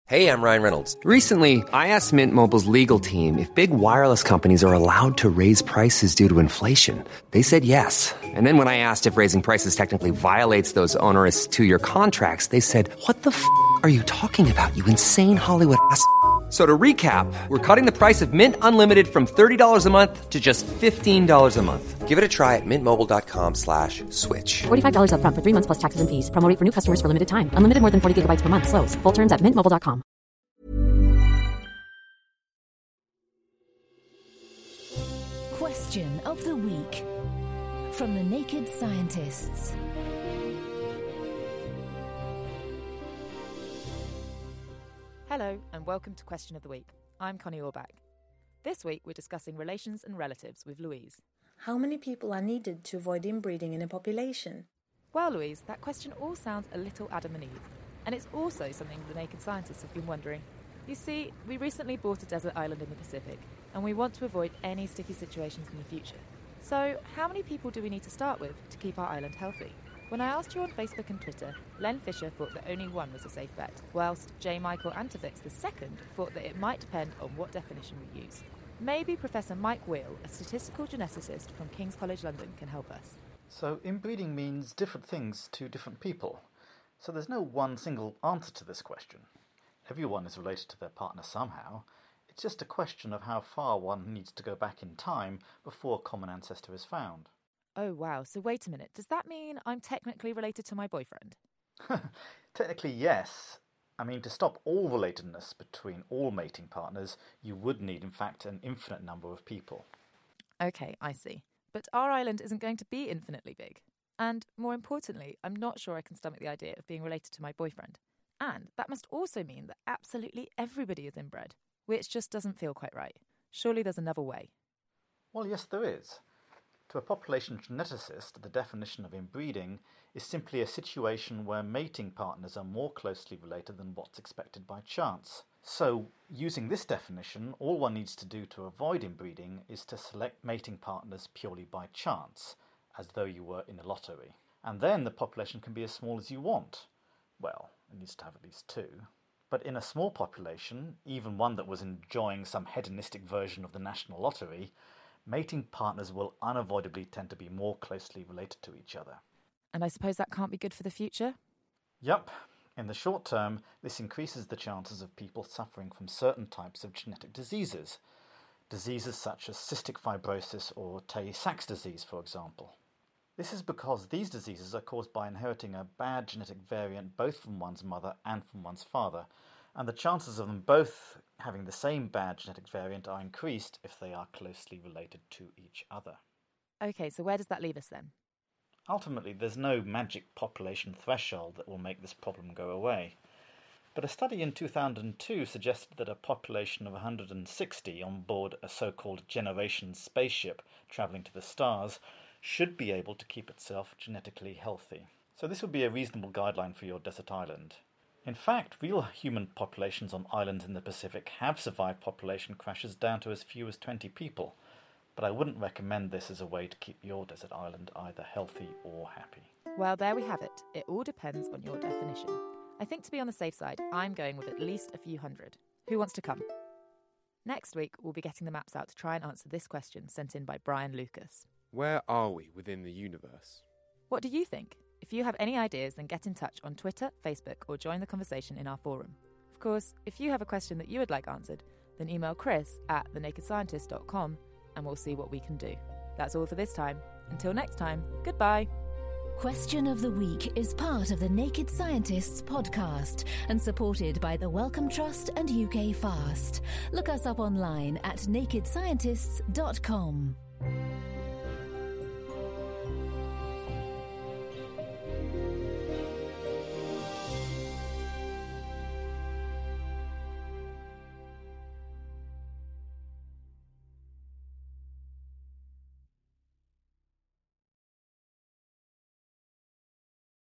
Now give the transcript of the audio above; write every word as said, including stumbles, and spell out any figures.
Hey, I'm Ryan Reynolds. Recently, I asked Mint Mobile's legal team if big wireless companies are allowed to raise prices due to inflation. They said yes. And then when I asked if raising prices technically violates those onerous two-year contracts, they said, what the f*** are you talking about, you insane Hollywood ass f- So to recap, we're cutting the price of Mint Unlimited from thirty dollars a month to just fifteen dollars a month. Give it a try at mintmobile.com slash switch. forty-five dollars up front for three months plus taxes and fees. Promo rate for new customers for limited time. Unlimited more than forty gigabytes per month. Slows full terms at mint mobile dot com. Question of the week from the Naked Scientists. Hello and welcome to Question of the Week. I'm Connie Orbach. This week we're discussing relations and relatives with Louise. How many people are needed to avoid inbreeding in a population? Well, Louise, that question all sounds a little Adam and Eve. And it's also something the Naked Scientists have been wondering. You see, we recently bought a desert island in the Pacific, and we want to avoid any sticky situations in the future. So, how many people do we need to start with to keep our island healthy? When I asked you on Facebook and Twitter, Len Fisher thought that only one was a safe bet, whilst J. Michael Antevix the second thought that it might depend on what definition we use. Maybe Professor Mike Wheel, a statistical geneticist from King's College London, can help us. So inbreeding means different things to different people. So there's no one single answer to this question. Everyone is related to their partner somehow. It's just a question of how far one needs to go back in time before a common ancestor is found. Oh wow, so wait a minute, does that mean I'm technically related to my boyfriend? Technically, yes. I mean, to stop all relatedness between all mating partners, you would need, in fact, an infinite number of people. Okay, I see. But our island isn't going to be infinitely big. And more importantly, I'm not sure I can stomach the idea of being related to my boyfriend. And that must also mean that absolutely everybody is inbred, which just doesn't feel quite right. Surely there's another way. Well, yes, there is. To a population geneticist, the definition of inbreeding is simply a situation where mating partners are more closely related than what's expected by chance. So, using this definition, all one needs to do to avoid inbreeding is to select mating partners purely by chance, as though you were in a lottery. And then the population can be as small as you want. Well, it needs to have at least two. But in a small population, even one that was enjoying some hedonistic version of the national lottery, mating partners will unavoidably tend to be more closely related to each other. And I suppose that can't be good for the future? Yup. In the short term, this increases the chances of people suffering from certain types of genetic diseases. Diseases such as cystic fibrosis or Tay-Sachs disease, for example. This is because these diseases are caused by inheriting a bad genetic variant both from one's mother and from one's father, and the chances of them both having the same bad genetic variant are increased if they are closely related to each other. Okay, so where does that leave us then? Ultimately, there's no magic population threshold that will make this problem go away. But a study in two thousand two suggested that a population of one hundred sixty on board a so-called Generation spaceship travelling to the stars should be able to keep itself genetically healthy. So this would be a reasonable guideline for your desert island. In fact, real human populations on islands in the Pacific have survived population crashes down to as few as twenty people, but I wouldn't recommend this as a way to keep your desert island either healthy or happy. Well, there we have it. It all depends on your definition. I think to be on the safe side, I'm going with at least a few hundred. Who wants to come? Next week, we'll be getting the maps out to try and answer this question sent in by Brian Lucas. Where are we within the universe? What do you think? If you have any ideas, then get in touch on Twitter, Facebook, or join the conversation in our forum. Of course, if you have a question that you would like answered, then email Chris at the naked scientist dot com and we'll see what we can do. That's all for this time. Until next time, goodbye. Question of the Week is part of the Naked Scientists podcast and supported by the Wellcome Trust and U K Fast. Look us up online at naked scientists dot com.